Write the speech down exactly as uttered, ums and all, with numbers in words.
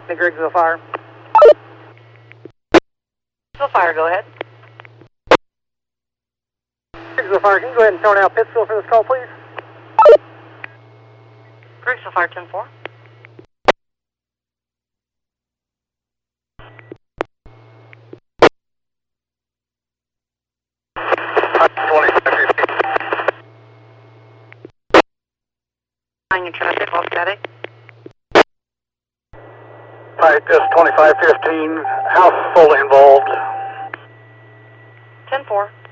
Hey, Griggsville Fire. Griggsville Fire, go ahead. Griggsville Fire, can you go ahead and turn out Pittsville for this call, please? Griggsville Fire, ten four. Your traffic, all static. Alright, just twenty-five fifteen, house fully involved. ten four.